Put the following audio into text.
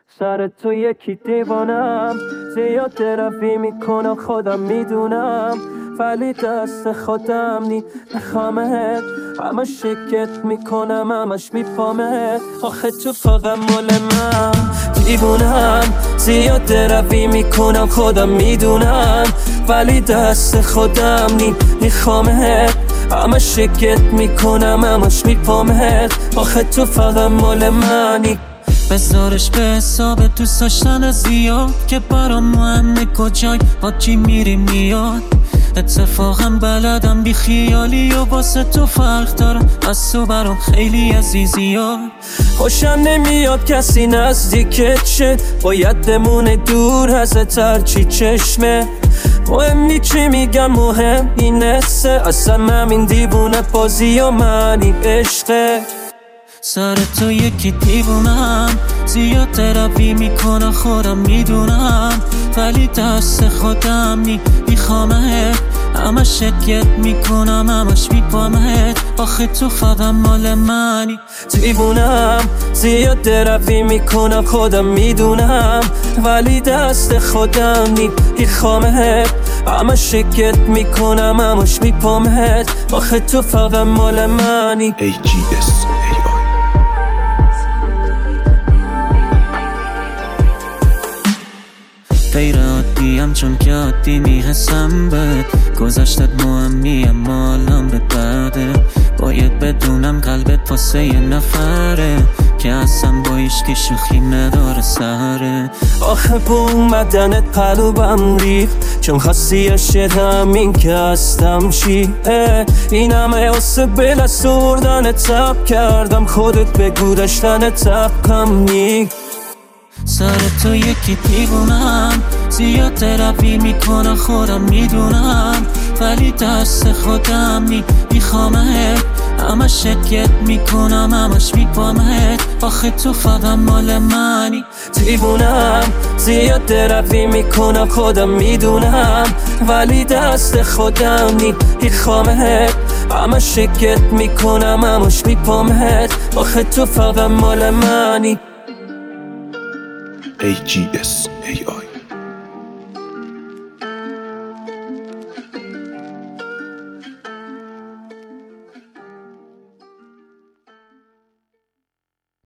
سر تو یکی دیوانم، زیاد روی میکنم خودم میدونم، ولی دست خودم نمیخوامت، همه شکت میکنم همش میپامت. آخه تو فقط مال من دیوونم، زیاد روی میکنم خودم میدونم، ولی دست خودم نمیخوامت، همه شکت میکنم همش میپامت. آخه تو فقط مال منی. بذارش به حساب دوست داشتن زیاد که برام مهمه کجای با کی میری میاد. اتفاقا بلدم بی خیالی و واسه تو فرق دارم، از تو برام خیلی عزیزی ها. خوشم نمیاد کسی نزدیکت شه، باید بمونه دور ازت هرچی چشمه. مهم چی میگن مهم اینسته، اصلا همین دیوونه بازی و منی عشقه. سر تو یکی دیوونم، زیاد روی میکنم خودم میدونم، ولی دست خودم نمیخوامت، همه شکت میکنم همش میپامت. آخه تو فقط مال منی. دیوونم، زیاد روی میکنم خودم میدونم، ولی دست خودم نمیخوامت، همه شکت میکنم همش میپامت. آخه تو فقط مال منی. AGS AI. غیر عادیم چون که عادی میحسم بهت، گذشتت مهمی اما الان به بعده. باید بدونم قلبت واسه یه نفره که اصلا با ایشکی شوخی نداره سره. آخه با اومدنت قلبم ریخت، چون خواستی عشق همین که هستم چی. این همه واسه بلست آوردن تب کردم، خودت بگو داشتن تبکم نیک. سر تو یکی دیوونم، زیاد روی میکنم خودم میدونم، ولی دست خودم نمیخوامت، همه شکت میکنم همش میپامت. آخه تو فقط مال منی. دیوونم، زیاد روی میکنم خودم میدونم، ولی دست خودم نمیخوامت، همه شکت میکنم همش میپامت. آخه تو فقط مال منی. AGS AI.